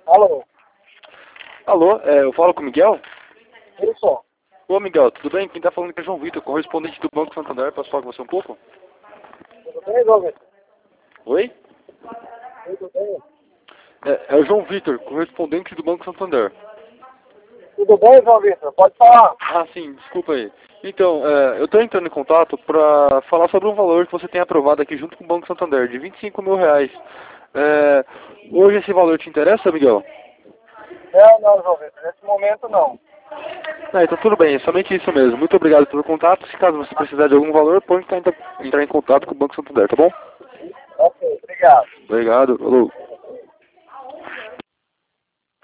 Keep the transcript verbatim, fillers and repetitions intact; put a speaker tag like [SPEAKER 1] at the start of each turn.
[SPEAKER 1] Alô?
[SPEAKER 2] Alô, é, eu falo com o Miguel?
[SPEAKER 1] Isso.
[SPEAKER 2] Ô Miguel, tudo bem? Quem tá falando aqui é João Vitor, correspondente do Banco Santander. Posso falar com você um pouco?
[SPEAKER 1] Tudo bem, João Vitor?
[SPEAKER 2] Oi?
[SPEAKER 1] Tudo bem?
[SPEAKER 2] É, é o João Vitor, correspondente do Banco Santander.
[SPEAKER 1] Tudo bem, João Vitor? Pode falar.
[SPEAKER 2] Ah, sim, desculpa aí. Então, é, eu tô entrando em contato para falar sobre um valor que você tem aprovado aqui junto com o Banco Santander, de vinte e cinco mil reais. É, hoje esse valor te interessa, Miguel?
[SPEAKER 1] Não, não, João Vitor. Nesse momento, não.
[SPEAKER 2] Ah, então tudo bem, é somente isso mesmo. Muito obrigado pelo contato. Se caso você precisar de algum valor, pode entrar entrar em contato com o Banco Santander, tá bom?
[SPEAKER 1] Ok, obrigado.
[SPEAKER 2] Obrigado, falou.